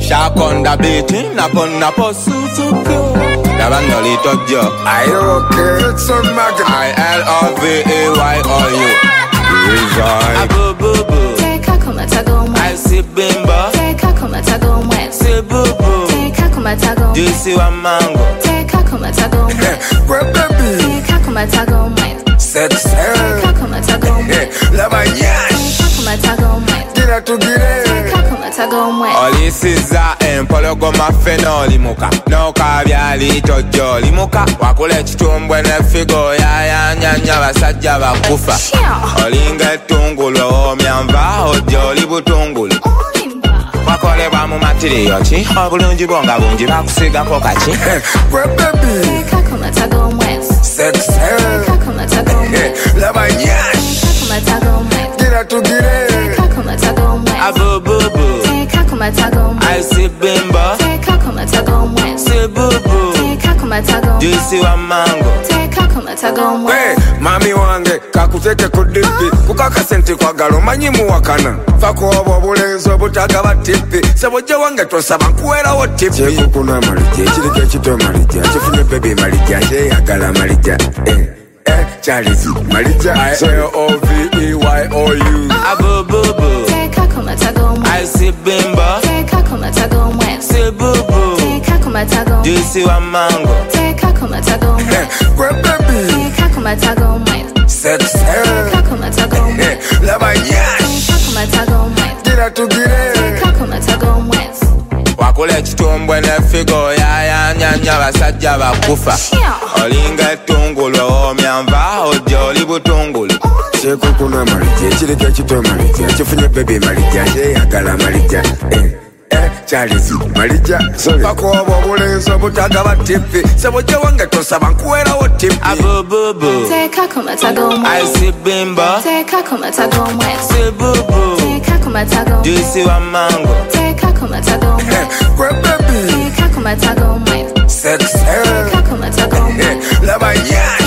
Shark on the beat, knock on the post. The band little Joe. Are you okay? It's so mad. ILOVAYOU. A boo boo boo. Take a kumatago. I see bimbo. Take a kumatago. Say boo boo. Take a kumatago. Do you see one mango? Take a kumatago. Baby. Take a kumatago. Sex. Take a kumatago. Lava yash. Take a kumatago. Get out to get it. Take a kumatago. Olisiza empologo mafeno limuka Noka byali tojo limuka Wakule chitumbwe nefigo ya nyanya basajja bakufa Olinga etungulu omyanva ojo libutungulu Wakolebwa mu matiriyo ki Obulungi bonga bungi bakusigako kaki Baby. Take a kumatago. Sex. Take a kumatago. Lava yash. Kumatago. Get out to get it. Take a kumatago. A boo boo boo. Take a kumatago. I see bimbo. Take a kumatago. Say boo boo. Take a kumatago. Do you see one mango? Take a kumatago. Hey, mami wange kakuteke ku dipi kukaka sente kwagala omanyi muwakana fakuoba obulenzi obutagaba tipi sebojja wange tosaba nkuwerawo tipi kyekukuna malija ekiriko ekito malija kifunye bebi malija kyeyagala malija Charles malija ILOVAYOU. A boo boo boo. Take a kumatago. I see bimbo. Take a kumatago. Say boo boo. Take a kumatago. Do you see one mango? Take a kumatago. Baby. Take a kumatago. Sex. Take a kumatago. Lava yash. Take a kumatago. Get out to get it. Take a kumatago. Wakule chitumbwe nefigo ya nyanya basajja bakufa Olinga etungulu omyanva ojo libutungulu Kyekukuna malija ekiriko ekito malija kifunye bebi malija kyeyagala malija Charles malija fakuoba obulenzi obutagaba tipi sebojja wange tosaba nkuwerawo tipi A boo boo boo. Take a kumatago. I see bimbo. Take a kumatago. Say boo boo. Take a kumatago. Do you see one mango? Take a kumatago. Baby. Take a kumatago. Sex. Take a kumatago. Lava yash.